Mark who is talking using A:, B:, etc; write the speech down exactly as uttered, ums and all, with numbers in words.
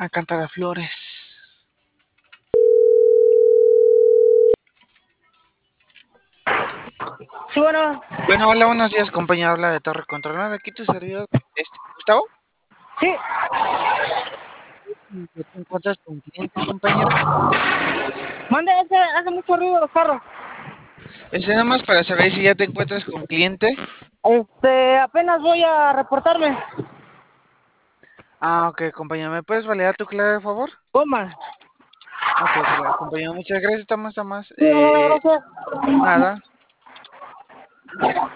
A: a cantar a flores.
B: Sí, bueno.
A: Bueno, hola, buenos días, compañero. Habla de Torre Controlar. Aquí tu servidor, este, Gustavo.
B: Sí.
A: ¿Te encuentras con cliente, compañero?
B: Mande, ese, hace mucho ruido los carros.
A: Este, nada más para saber si ya te encuentras con cliente.
B: Este, apenas voy a reportarme.
A: Ah, ok, compañero. ¿Me puedes validar tu clave, por favor?
B: Toma.
A: Ok, claro, compañero. Muchas gracias. Estamos, estamos.
B: Sí, no, no,
A: Eh,
B: gracias.
A: nada.